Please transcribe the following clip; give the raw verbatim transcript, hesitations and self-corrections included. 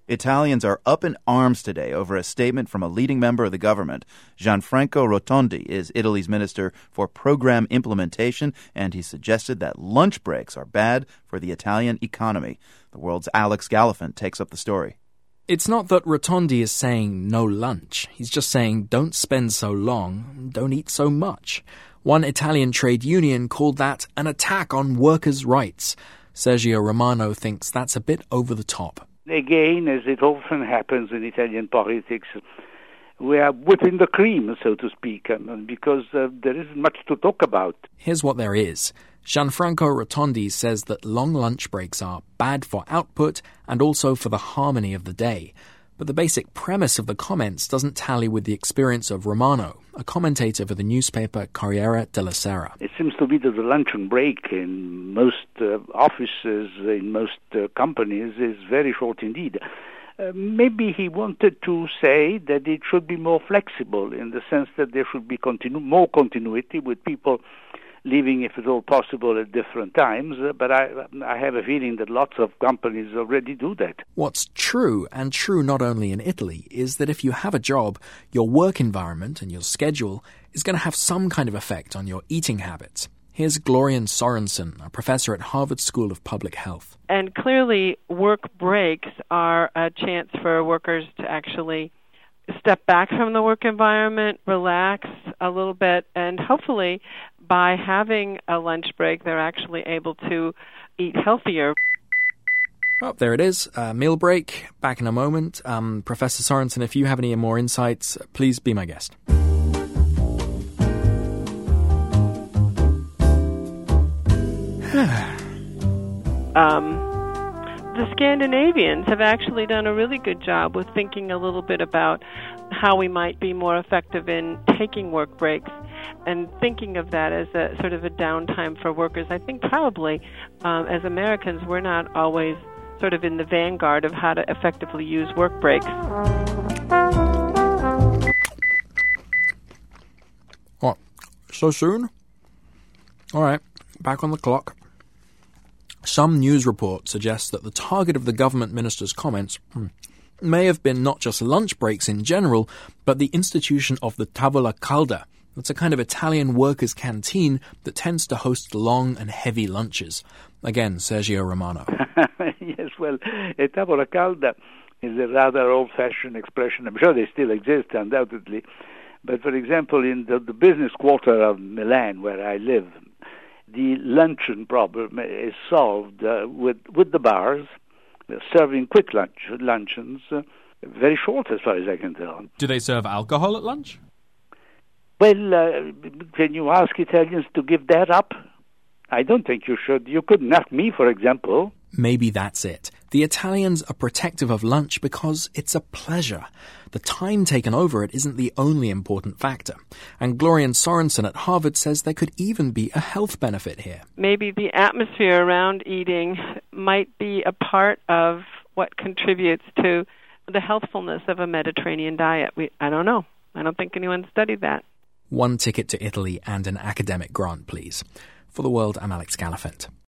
Italians are up in arms today over a statement from a leading member of the government. Gianfranco Rotondi is Italy's Minister for Program Implementation, and he suggested that lunch breaks are bad for the Italian economy. The World's Alex Gallafent takes up the story. It's not that Rotondi is saying no lunch. He's just saying don't spend so long, don't eat so much. One Italian trade union called that an attack on workers' rights. Sergio Romano thinks that's a bit over the top. Again, as it often happens in Italian politics, we are whipping the cream, so to speak, because uh, there isn't much to talk about. Here's what there is. Gianfranco Rotondi says that long lunch breaks are bad for output and also for the harmony of the day. But the basic premise of the comments doesn't tally with the experience of Romano, a commentator for the newspaper Corriere della Sera. It seems to be that the luncheon break in most uh, offices, in most uh, companies, is very short indeed. Uh, maybe he wanted to say that it should be more flexible in the sense that there should be continu- more continuity with people leaving, if at all possible, at different times. Uh, but I, I have a feeling that lots of companies already do that. What's true, and true not only in Italy, is that if you have a job, your work environment and your schedule is going to have some kind of effect on your eating habits. Here's Glorian Sorensen, a professor at Harvard School of Public Health. And clearly, work breaks are a chance for workers to actually step back from the work environment, relax a little bit, and hopefully by having a lunch break, they're actually able to eat healthier. Oh, there it is. Uh, meal break. Back in a moment. Um, Professor Sorensen, if you have any more insights, please be my guest. um, the Scandinavians have actually done a really good job with thinking a little bit about how we might be more effective in taking work breaks and thinking of that as a sort of a downtime for workers. I think probably um, as Americans, we're not always sort of in the vanguard of how to effectively use work breaks. What? So soon? All right, back on the clock. Some news reports suggest that the target of the government minister's comments hmm, may have been not just lunch breaks in general, but the institution of the tavola calda. That's a kind of Italian workers' canteen that tends to host long and heavy lunches. Again, Sergio Romano. Yes, well, a tavola calda is a rather old-fashioned expression. I'm sure they still exist, undoubtedly. But, for example, in the, the business quarter of Milan, where I live, the luncheon problem is solved uh, with, with the bars, serving quick lunch, luncheons, uh, very short as far as I can tell. Do they serve alcohol at lunch? Well, uh, can you ask Italians to give that up? I don't think you should. You couldn't ask me, for example. Maybe that's it. The Italians are protective of lunch because it's a pleasure. The time taken over it isn't the only important factor. And Glorian Sorensen at Harvard says there could even be a health benefit here. Maybe the atmosphere around eating might be a part of what contributes to the healthfulness of a Mediterranean diet. We, I don't know. I don't think anyone studied that. One ticket to Italy and an academic grant, please. For The World, I'm Alex Gallafent.